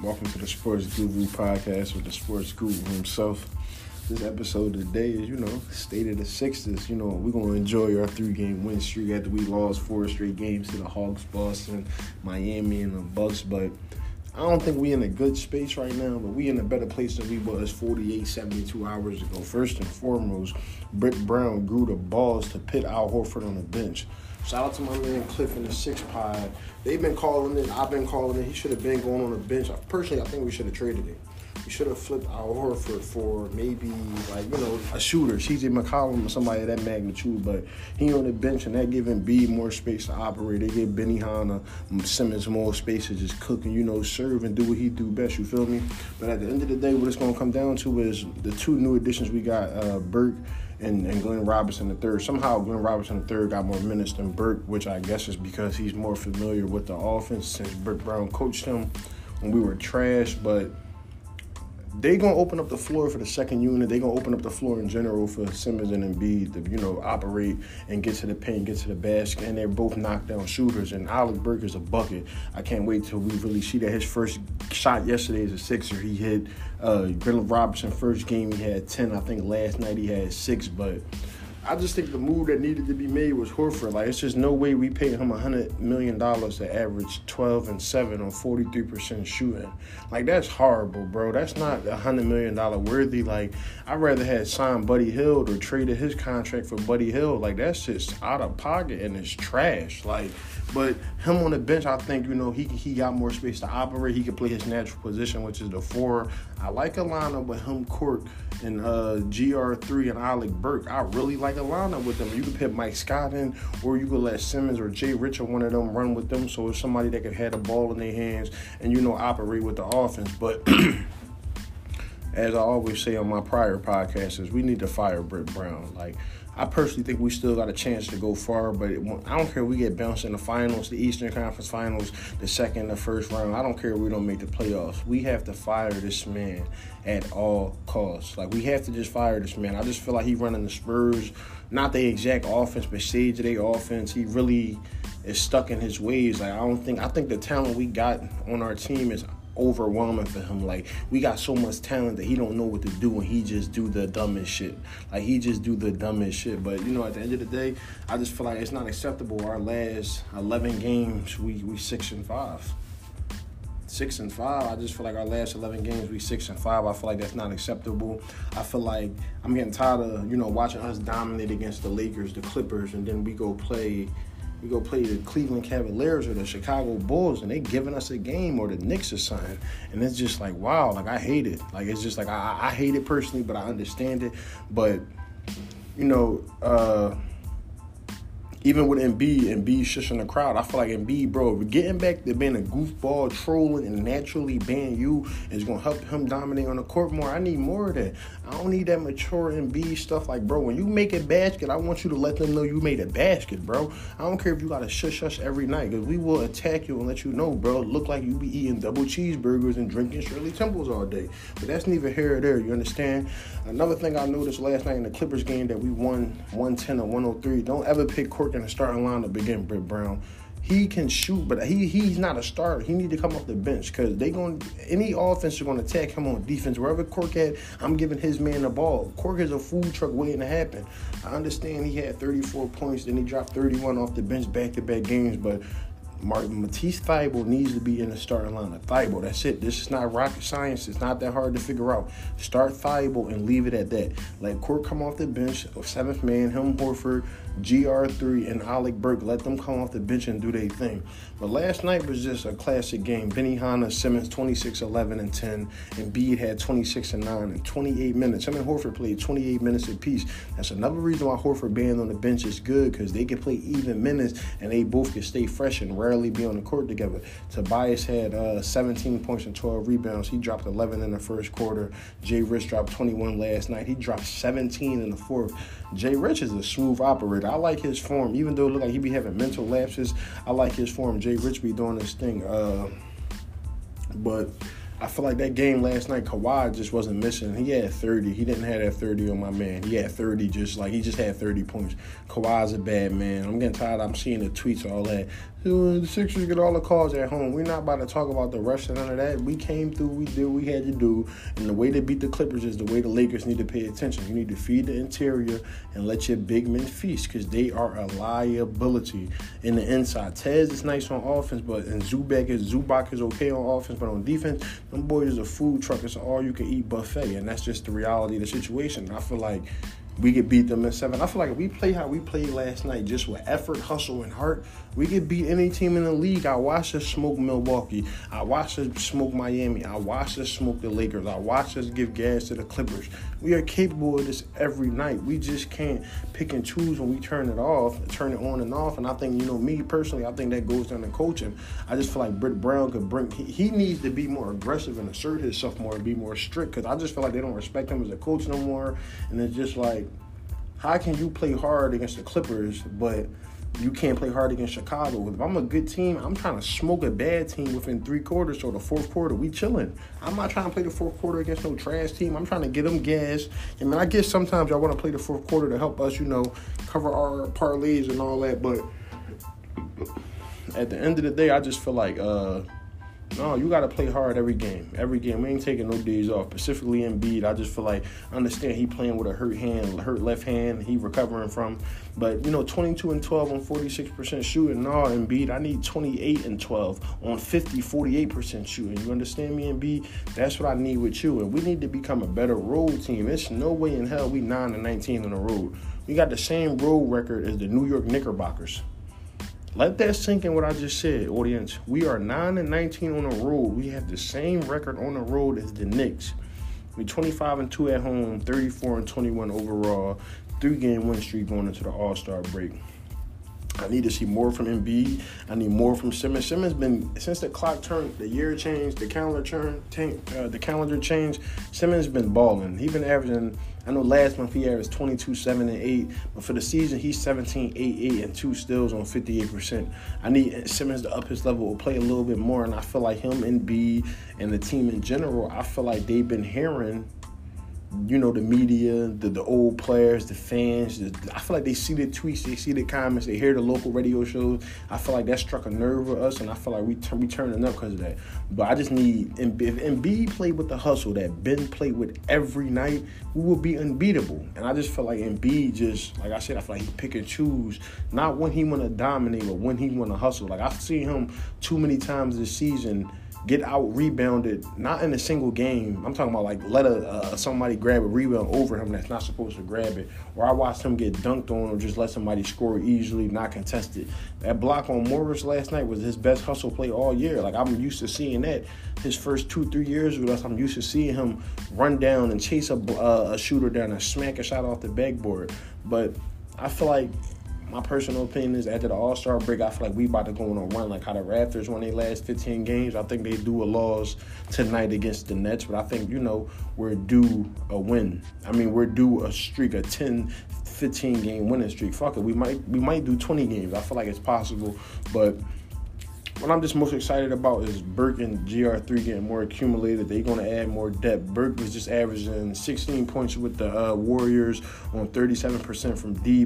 Welcome to the Sports Guru podcast with the Sports Guru himself. This episode today is, State of the Sixers. We're going to enjoy our 3-game win streak after we lost 4 straight games to the Hawks, Boston, Miami, and the Bucks. But I don't think we in a good space right now, but we in a better place than we was 48, 72 hours ago. First and foremost, Britt Brown grew the balls to pit Al Horford on the bench. Shout out to my man Cliff in the 6 pod. They've been calling it. I've been calling it. He should have been going on the bench. Personally, I think we should have traded him. We should have flipped Al Horford for maybe, a shooter. CJ McCollum or somebody of that magnitude. But he on the bench, and that giving B more space to operate. They give Benny Hanna, Simmons more space to just cook and, serve and do what he do best. You feel me? But at the end of the day, what it's going to come down to is the 2 new additions we got, Burke and Glenn Robinson III. Somehow Glenn Robinson III got more minutes than Burke, which I guess is because he's more familiar with the offense since Britt Brown coached him when we were trash. But they going to open up the floor for the second unit. They going to open up the floor in general for Simmons and Embiid to, operate and get to the paint, get to the basket. And they're both knockdown shooters. And Alec Burke is a bucket. I can't wait till we really see that. His first shot yesterday as a Sixer, he hit Glenn Robinson first game. He had 10. I think last night he had 6. But I just think the move that needed to be made was Horford. It's just no way we paid him $100 million to average 12 and 7 on 43% shooting. That's horrible, bro. That's not $100 million worthy. I'd rather have signed Buddy Hield or traded his contract for Buddy Hield. That's just out of pocket and it's trash. But him on the bench, I think, he got more space to operate. He could play his natural position, which is the 4. I like a lineup with him, Court, and GR3 and Alec Burke. I really like a lineup with them. You could put Mike Scott in, or you could let Simmons or Jay Rich or one of them run with them. So it's somebody that could have the ball in their hands and, operate with the offense. But as I always say on my prior podcasts, is we need to fire Britt Brown. I personally think we still got a chance to go far, but I don't care if we get bounced in the finals, the Eastern Conference Finals, the second, the first round. I don't care if we don't make the playoffs. We have to fire this man at all costs. We have to just fire this man. I just feel like he's running the Spurs, not the exact offense, but shades of their offense. He really is stuck in his ways. I think the talent we got on our team is overwhelming for him. We got so much talent that he don't know what to do, and he just do the dumbest shit. But at the end of the day, I just feel like it's not acceptable. Our last 11 games, we 6-5. 6-5. I just feel like our last 11 games, we 6-5. I feel like that's not acceptable. I feel like I'm getting tired of, watching us dominate against the Lakers, the Clippers, and then we go play the Cleveland Cavaliers or the Chicago Bulls, and they giving us a game, or the Knicks or something. And it's just wow, I hate it. It's just I hate it personally, but I understand it. But, even with Embiid shushing the crowd, I feel like Embiid, bro, getting back to being a goofball, trolling, and naturally being you is going to help him dominate on the court more. I need more of that. I don't need that mature Embiid stuff. Bro, when you make a basket, I want you to let them know you made a basket, bro. I don't care if you got to shush every night, because we will attack you and let you know, bro. It look like you be eating double cheeseburgers and drinking Shirley Temples all day. But that's neither here or there, you understand? Another thing I noticed last night in the Clippers game that we won 110 or 103, don't ever pick Cork in the starting lineup again, Britt Brown. He can shoot, but he's not a starter. He need to come off the bench, because any offense is going to attack him on defense. Wherever Cork at, I'm giving his man the ball. Cork is a food truck waiting to happen. I understand he had 34 points, then he dropped 31 off the bench back-to-back games, but Matisse Thybulle needs to be in the starting lineup. Thybulle, that's it. This is not rocket science. It's not that hard to figure out. Start Thybulle and leave it at that. Let Court come off the bench, 7th man, him, Horford, GR3, and Alec Burke. Let them come off the bench and do their thing. But last night was just a classic game. Benny Hanna, Simmons, 26, 11, and 10. Embiid had 26 and 9 in 28 minutes. Him and Horford played 28 minutes apiece. That's another reason why Horford being on the bench is good, because they can play even minutes and they both can stay fresh and rarely be on the court together. Tobias had 17 points and 12 rebounds. He dropped 11 in the first quarter. Jay Rich dropped 21 last night. He dropped 17 in the fourth. Jay Rich is a smooth operator. I like his form. Even though it look like he be having mental lapses, I like his form. Jay Rich be doing this thing. But I feel like that game last night, Kawhi just wasn't missing. He had 30. He didn't have that 30 on my man. He had 30 he just had 30 points. Kawhi's a bad man. I'm getting tired. I'm seeing the tweets, all that. The Sixers get all the calls at home. We're not about to talk about the rest of none of that. We came through. We did what we had to do. And the way to beat the Clippers is the way the Lakers need to pay attention. You need to feed the interior and let your big men feast because they are a liability in the inside. Tez is nice on offense, and Zubac is okay on offense, but on defense, them boys is a food truck. It's an all-you-can-eat buffet, and that's just the reality of the situation. I feel like we could beat them in 7. I feel like if we play how we played last night, just with effort, hustle, and heart, we could beat any team in the league. I watched us smoke Milwaukee. I watched us smoke Miami. I watched us smoke the Lakers. I watched us give gas to the Clippers. We are capable of this every night. We just can't pick and choose when we turn it on and off. And I think, me personally, I think that goes down to coaching. I just feel like Britt Brown could he needs to be more aggressive and assert himself more and be more strict because I just feel like they don't respect him as a coach no more. And it's just like, how can you play hard against the Clippers, but you can't play hard against Chicago? If I'm a good team, I'm trying to smoke a bad team within 3 quarters. So the fourth quarter, we chilling. I'm not trying to play the fourth quarter against no trash team. I'm trying to get them gas. I guess sometimes y'all want to play the fourth quarter to help us, cover our parlays and all that. But at the end of the day, I just feel like, no, you got to play hard every game. Every game. We ain't taking no days off. Specifically Embiid, I just feel like, I understand he playing with a hurt left hand, he recovering from. But, 22 and 12 on 46% shooting. No, Embiid, I need 28 and 12 on 48% shooting. You understand me, Embiid? That's what I need with you. And we need to become a better road team. There's no way in hell we 9 and 19 on the road. We got the same road record as the New York Knickerbockers. Let that sink in what I just said, audience. We are 9 and 19 on the road. We have the same record on the road as the Knicks. We 25 and 2 at home, 34 and 21 overall, 3-game win streak going into the All-Star break. I need to see more from Embiid. I need more from Simmons. Simmons been, since the clock turned, the year changed, the calendar changed, Simmons been balling. He's been averaging, I know last month he averaged 22, 7, and 8, but for the season he's 17, 8, 8, and 2 steals on 58%. I need Simmons to up his level, play a little bit more, and I feel like him, Embiid, and the team in general, I feel like they've been hearing the media, the old players, the fans. I feel like they see the tweets, they see the comments, they hear the local radio shows. I feel like that struck a nerve with us, and I feel like we turning up because of that. But I just need, if Embiid played with the hustle that Ben played with every night, we will be unbeatable. And I just feel like Embiid just, like I said, I feel like he pick and choose, not when he want to dominate, but when he want to hustle. Like I've seen him too many times this season get out-rebounded, not in a single game. I'm talking about, like, let somebody grab a rebound over him that's not supposed to grab it. Or I watched him get dunked on or just let somebody score easily, not contested. That block on Morris last night was his best hustle play all year. Like, I'm used to seeing that his first 2-3 years with us. I'm used to seeing him run down and chase a shooter down and smack a shot off the backboard. But I feel like, my personal opinion is after the All-Star break, I feel like we about to go on a run like how the Raptors won their last 15 games. I think they do a loss tonight against the Nets, but I think, we're due a win. I mean, we're due a streak, a 10, 15-game winning streak. Fuck it, we might do 20 games. I feel like it's possible, but what I'm just most excited about is Burke and GR3 getting more accumulated. They're going to add more depth. Burke was just averaging 16 points with the Warriors on 37% from deep.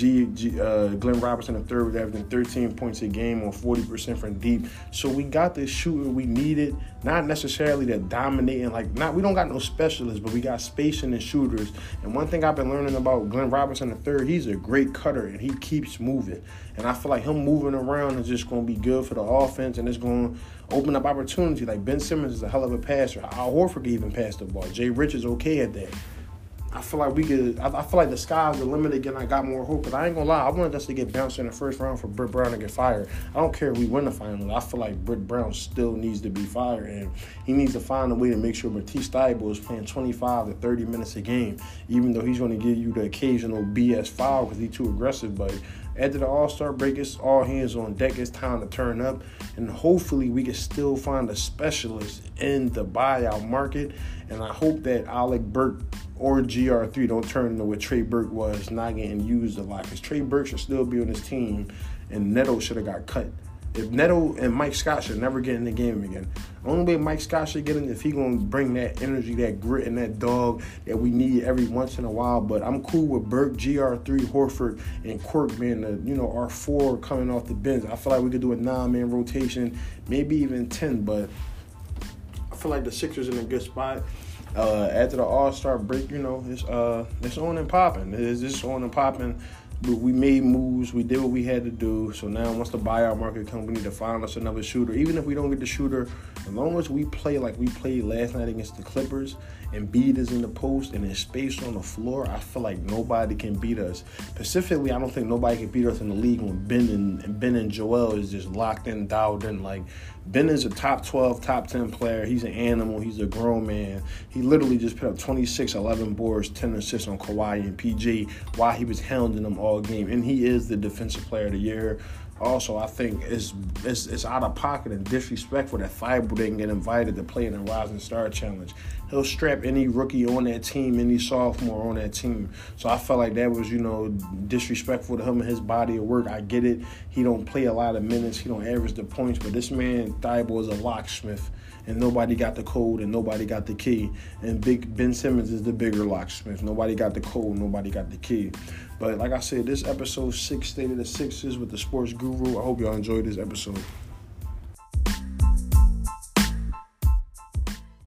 Glenn Robinson III was averaging 13 points a game on 40% from deep. So we got this shooter we needed, not necessarily to dominate and we don't got no specialists, but we got spacing and shooters. And one thing I've been learning about Glenn Robinson III, he's a great cutter and he keeps moving. And I feel like him moving around is just going to be good for the offense, and it's going to open up opportunity. Like Ben Simmons is a hell of a passer. Al Horford can even pass the ball. Jay Rich is okay at that. I feel like I feel like the sky's the limit again. I got more hope, but I ain't gonna lie. I wanted us to get bounced in the first round for Britt Brown to get fired. I don't care if we win the final. I feel like Britt Brown still needs to be fired, and he needs to find a way to make sure Matisse Thybulle is playing 25 to 30 minutes a game, even though he's going to give you the occasional BS foul because he's too aggressive. But after the All-Star break, it's all hands on deck. It's time to turn up, and hopefully we can still find a specialist in the buyout market. And I hope that Alec Burke or GR3 don't turn into what Trey Burke was, not getting used a lot. Because Trey Burke should still be on his team, and Neto should have got cut. If Neto and Mike Scott should never get in the game again. Only way Mike Scott should get in if he gonna bring that energy, that grit, and that dog that we need every once in a while. But I'm cool with Burke, GR3, Horford, and Quirk being our 4 coming off the bench. I feel like we could do a 9-man rotation, maybe even 10, but I feel like the Sixers in a good spot. After the All-Star break, it's on and popping. It's just on and popping. We made moves. We did what we had to do. So now once the buyout market comes, we need to find us another shooter. Even if we don't get the shooter, as long as we play like we played last night against the Clippers, and Embiid is in the post and there's space on the floor, I feel like nobody can beat us. Specifically, I don't think nobody can beat us in the league when Ben and Joel is just locked in, dialed in. Like, Ben is a top 12, top 10 player. He's an animal. He's a grown man. He literally just put up 26, 11 boards, 10 assists on Kawhi and PG while he was hounding them all game. And he is the defensive player of the year. Also, I think it's out of pocket and disrespectful that Thibault didn't get invited to play in the Rising Star Challenge. He'll strap any rookie on that team, any sophomore on that team. So I felt like that was, disrespectful to him and his body of work. I get it. He don't play a lot of minutes. He don't average the points. But this man, Thibault, is a locksmith. And nobody got the code and nobody got the key. And Big Ben Simmons is the bigger locksmith. Nobody got the code, nobody got the key. But like I said, this episode 6, State of the Sixers with the Sports Guru. I hope y'all enjoyed this episode.